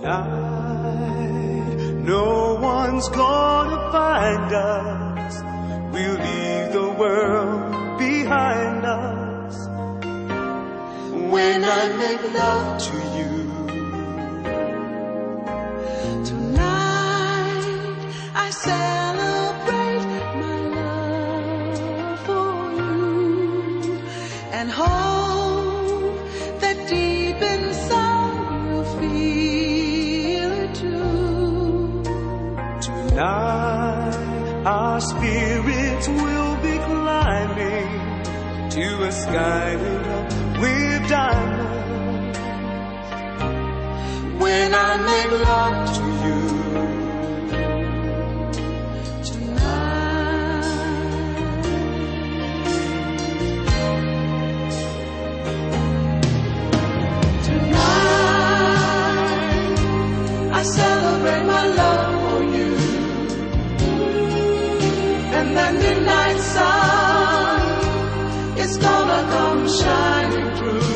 Tonight, no one's gonna find us. We'll leave the world behind us. When I make love to you, tonight I celebrate my love for you and hope that deep inside you'll feel it too. Tonight our spirits will be climbing to a sky lit up with diamonds. When I make love to you tonight, tonight I celebrate my love for you, and that midnight sun is gonna come shining through.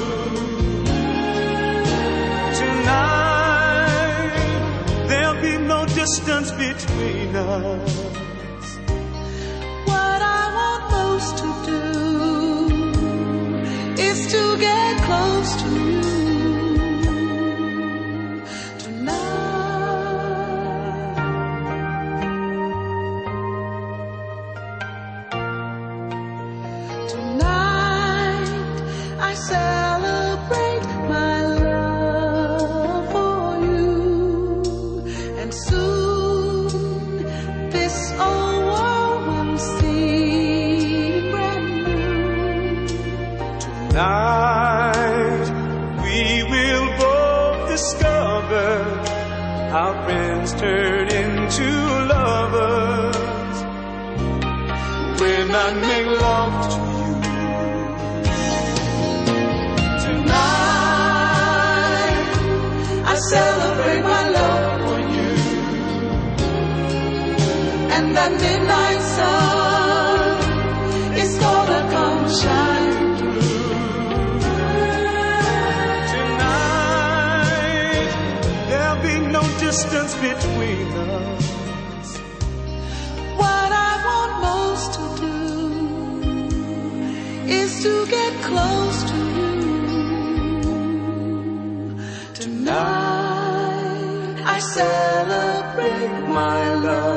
Tonight there'll be no distance between us. What I want most to do is to get close to you tonight. Tonight I celebrate my love for you, and soon this old world will seem brand new. Tonight we will both discover how friends turn into lovers. When I make love to you tonight, I celebrate my love for you, and that midnight sun is gonna come shining through. tonight there'll be no distance between us. What I want most to do is to get close to you tonight. I celebrate my love